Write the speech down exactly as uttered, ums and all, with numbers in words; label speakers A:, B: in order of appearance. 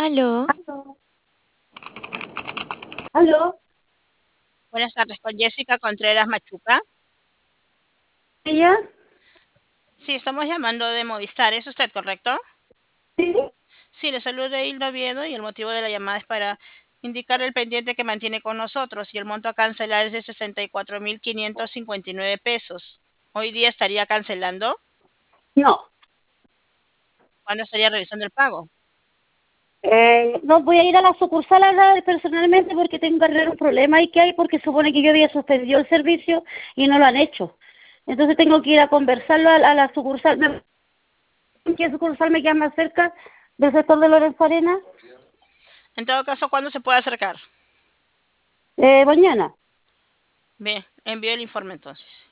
A: Aló,
B: Aló. Aló,
C: Buenas tardes, con Jessica Contreras Machuca.
B: ¿ella?
C: Sí, estamos llamando de Movistar, ¿es usted correcto?
B: Sí.
C: Sí, le saluda Hilda Oviedo y el motivo de la llamada es para indicar el pendiente que mantiene con nosotros y el monto a cancelar es de sesenta y cuatro mil quinientos cincuenta y nueve pesos. Hoy día estaría cancelando.
B: No,
C: ¿Cuándo estaría realizando el pago?
B: eh, no voy a ir a la sucursal a hablar personalmente porque tengo que arreglar un problema y que hay porque supone que yo había suspendido el servicio y no lo han hecho. Entonces tengo que ir a conversarlo a, a la sucursal. ¿Me- ¿Qué sucursal me queda más cerca del sector de Lorenzo Arena?
C: En todo caso, ¿cuándo se puede acercar?
B: Eh, mañana.
C: Bien, envío el informe entonces.